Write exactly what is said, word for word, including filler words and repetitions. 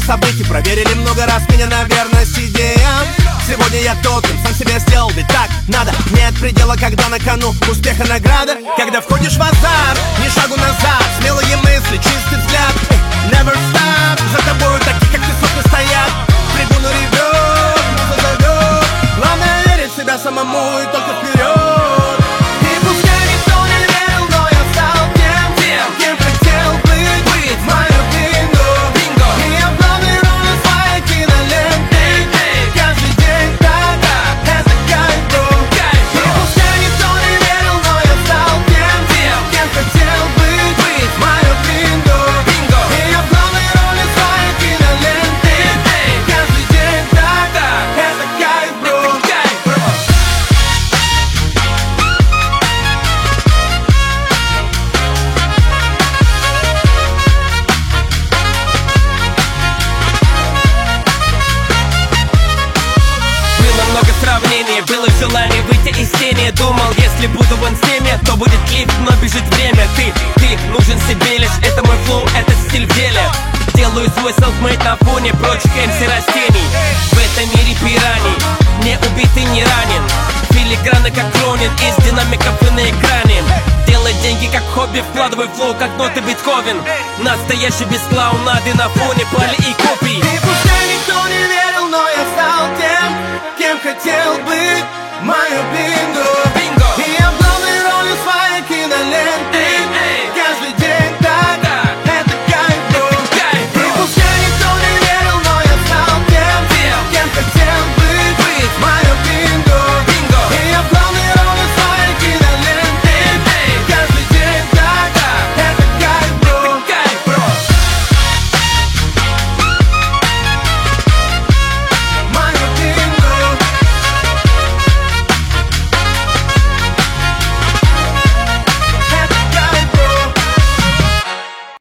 событий проверили много раз меня на верность идеям. Сегодня я тот, кем сам себя сделал, ведь так надо. Нет предела, когда на кону успеха награда. Когда входишь в азарт, ни шагу назад, смелые мысли, чистый взгляд. Never stop, за тобою такие, как ты, сотни стоят. Трибуна ревет, муза зовет. Главное верить в себя самому и только вперед. И пускай никто не верил, но я стал тем, тем, кем хотел быть, быть в мою бинго, бинго. И я в главной роли своей киноленты. Каждый день так, это кайф, бро. И пускай никто не верил, но я стал тем, тем, кем хотел быть, быть в мою бинго, бинго. И я в главной роли своей киноленты. Каждый день так, это кайф, бро. Было много сравнений, было желание выйти из тени. Думал, если буду вон с теми, то будет лифт, но бежит время. Ты, ты нужен себе лишь, это мой флоу, это стиль в деле. Делаю свой селфмейт на фоне прочих эм си растений. В этом мире пираний, не убитый, не ранен. Филиграны как Кронин, из динамиков и на экране. Делай деньги как хобби, вкладывай флоу как ноты Бетховен. Настоящий без клоунады на фоне пали и копий.